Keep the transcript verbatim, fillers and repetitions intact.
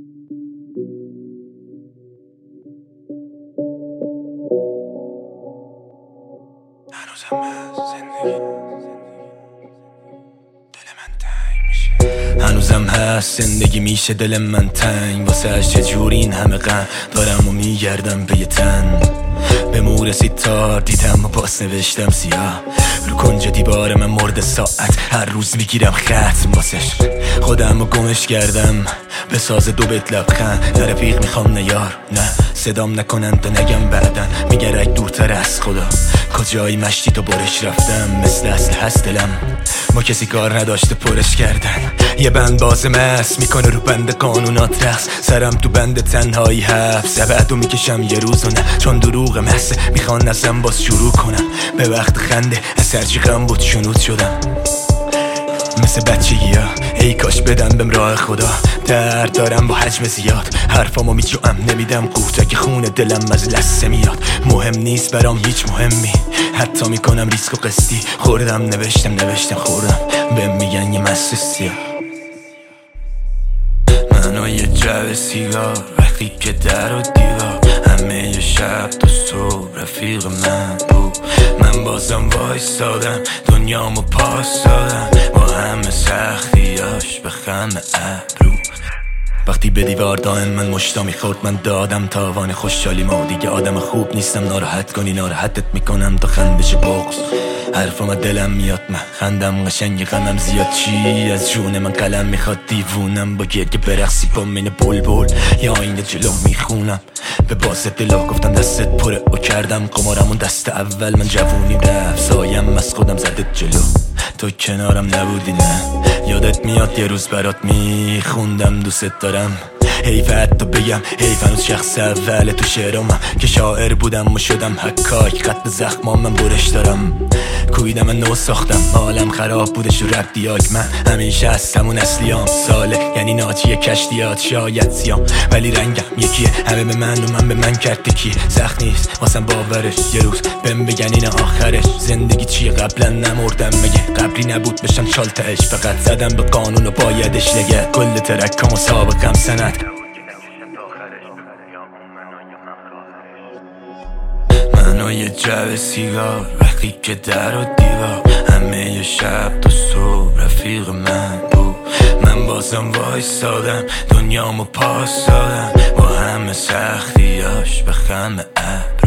هنوزم هست زندگی میشه دل من تنگ واسه اش چجوری این همه غم دارم و میگردم به یه تن به مو رسید تار دیدم و باز نوشتم سیاه رو کنج دیوار من مرد ساعت هر روز میگیرم ختم واسش خودم رو گمش کردم به ساز دو بیت لبخند در رفیق میخوام نه یار نه صدام نکنن تا نگم بعدن میگرک دورتر از خدا کجایی مشتی تو برش رفتم مثل اصل هست دلم ما کسی کار نداشته پرش کردن یه بند باز مست میکنه رو بند قانونات رقص سرم تو بند تنهایی حبس بعدو میکشم یه روز و نه چون دروغ محسه میخوان ازم باز شروع کنم به وقت خنده از هرچی غم بود شنود شدم مثل بچگی ها ای کاش بدم بهم راه خدا درد دارم با حجم زیاد حرفامو میجوام نمیدم قوت اگه خون دلم از لسه میاد مهم نیست برام هیچ مهمی حتی میکنم ریسک و قسطی خوردم نوشتم نوشتم خوردم بهم میگن یه مسته سیاه منو یه جو سیگار وقتی که در و دیوار همه یه شب تا صبح رفیق من بود من بازم وایستادم دنیامو پاس دادم با همه سختیاش به خم ابرو وقتی به دیوار دائم من مشتا میخورد من دادم تاوان خوشحالی ما دیگه آدم خوب نیستم ناراحت کنی ناراحتت میکنم تا خندش بغض حرفم از دلم میاد من خندم قشنگ غمم زیاد چی از جون من قلم میخواد دیوونم با گریه برقصی با من بلبل یا این جلو میخونم به باز دلا گفتم دستت پره و کردم قمارمون دست اول من جوونیم رفت سایم از خودم زدت جلو تو کنارم نبودی نه یادت میاد یه روز برات میخوندم دوست دارم حیف حتی بگم حیف هنوز شخص اول تو شعرامم که شاعر بودم و شدم حکاک خط زخمام من برش دارم کویدم من نو ساختم حالم خراب بودش و رب دیاگ من همیشه از همون اصلیام ساله یعنی ناچیه کشتیات شاید سیام ولی رنگم یکیه همه به من و من به من کرد تکیه سخت نیست واسم باورش یه روز بهم بگن این آخرش زندگی چیه قبلا نمردم مگه قبری نبود بشم چالتش فقط زدم به قانون و بایدش لگه کل ترکام و سابقم سند منو یه جو سیگار وقتی که در و دیوار همه یه شب تا صبح رفیق من بود من بازم وایستادم دنیامو پاس دادم با همه سختیاش به خم ابرو